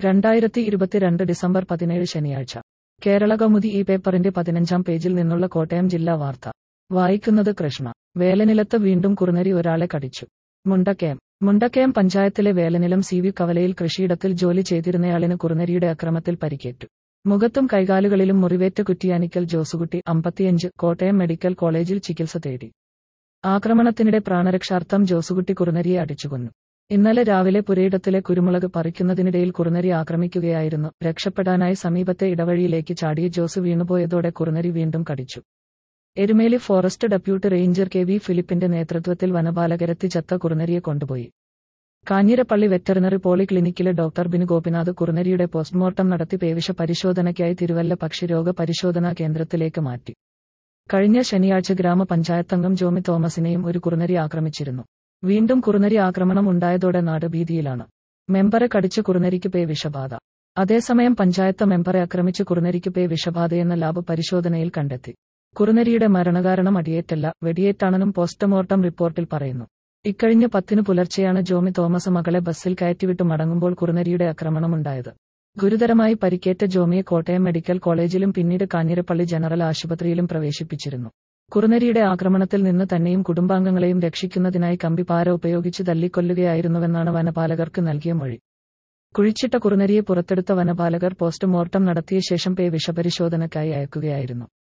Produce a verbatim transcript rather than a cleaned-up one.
രണ്ടായിരത്തി ഇരുപത്തിരണ്ട് ഡിസംബർ പതിനേഴ് ശനിയാഴ്ച കേരളകൗമുദി ഈ പേപ്പറിന്റെ പതിനഞ്ചാം പേജിൽ നിന്നുള്ള കോട്ടയം ജില്ലാ വാർത്ത വായിക്കുന്നത് കൃഷ്ണ. വേലനിലത്ത് വീണ്ടും കുറുനരി ഒരാളെ കടിച്ചു. മുണ്ടക്കയം മുണ്ടക്കയം പഞ്ചായത്തിലെ വേലനിലം സി വി കവലയിൽ കൃഷിയിടത്തിൽ ജോലി ചെയ്തിരുന്നയാളിന് കുറുനരിയുടെ അക്രമത്തിൽ പരിക്കേറ്റു. മുഖത്തും കൈകാലുകളിലും മുറിവേറ്റ് കുറ്റിയാനിക്കൽ ജോസുകുട്ടി അമ്പത്തിയഞ്ച് കോട്ടയം മെഡിക്കൽ കോളേജിൽ ചികിത്സ തേടി. ആക്രമണത്തിനിടെ പ്രാണരക്ഷാർത്ഥം ജോസുകുട്ടി കുറുനരിയെ അടിച്ചുകൊന്നു. ഇന്നലെ രാവിലെ പുരയിടത്തിലെ കുരുമുളക് പറിക്കുന്നതിനിടയിൽ കുറുനരി ആക്രമിക്കുകയായിരുന്നു. രക്ഷപ്പെടാനായി സമീപത്തെ ഇടവഴിയിലേക്ക് ചാടിയ ജോസ് വീണുപോയതോടെ കുറുനരി വീണ്ടും കടിച്ചു. Erumeli forest deputy ranger K V ഫിലിപ്പിന്റെ നേതൃത്വത്തിൽ വനപാലകരെത്തി ചത്ത കുറുനരിയെ കൊണ്ടുപോയി. കാഞ്ഞിരപ്പള്ളി വെറ്ററിനറി പോളിക്ലിനിക്കിലെ ഡോക്ടർ ബിനു ഗോപിനാഥ് കുറുനരിയുടെ പോസ്റ്റ്മോർട്ടം നടത്തി പേവിഷ പരിശോധനയ്ക്കായി തിരുവല്ല പക്ഷിരോഗ പരിശോധനാ കേന്ദ്രത്തിലേക്ക് മാറ്റി. കഴിഞ്ഞ ശനിയാഴ്ച ഗ്രാമപഞ്ചായത്തംഗം ജോമി തോമസിനെയും ഒരു കുറുനരി ആക്രമിച്ചിരുന്നു. വീണ്ടും കുറുനരി ആക്രമണം ഉണ്ടായതോടെ നാട് ഭീതിയിലാണ്. മെമ്പറെ കടിച്ച് കുറുനരിക്ക് പേ വിഷബാധ. അതേസമയം പഞ്ചായത്ത് മെമ്പറെ ആക്രമിച്ച് കുറുനരിക്ക് പേ വിഷബാധയെന്ന ലാബ് പരിശോധനയിൽ കണ്ടെത്തി. കുറുനരിയുടെ മരണകാരണം അടിയേറ്റല്ല, വെടിയേറ്റാണെന്നും പോസ്റ്റ്മോർട്ടം റിപ്പോർട്ടിൽ പറയുന്നു. ഇക്കഴിഞ്ഞ പത്തിന് പുലർച്ചെയാണ് ജോമി തോമസ് മകളെ ബസ്സിൽ കയറ്റിവിട്ടു മടങ്ങുമ്പോൾ കുറുനരിയുടെ ആക്രമണമുണ്ടായത്. ഗുരുതരമായി പരിക്കേറ്റ ജോമിയെ കോട്ടയം മെഡിക്കൽ കോളേജിലും പിന്നീട് കാഞ്ഞിരപ്പള്ളി ജനറൽ ആശുപത്രിയിലും പ്രവേശിപ്പിച്ചിരുന്നു. കുറുനരിയുടെ ആക്രമണത്തിൽ നിന്ന് തന്നെയും കുടുംബാംഗങ്ങളെയും രക്ഷിക്കുന്നതിനായി കമ്പിപ്പാര ഉപയോഗിച്ച് തല്ലിക്കൊല്ലുകയായിരുന്നുവെന്നാണ് വനപാലകർക്ക് നൽകിയ മൊഴി. കുഴിച്ചിട്ട കുറുനരിയെ പുറത്തെടുത്ത വനപാലകർ പോസ്റ്റ്മോർട്ടം നടത്തിയ ശേഷം പേ വിഷപരിശോധനയ്ക്കായി അയക്കുകയായിരുന്നു.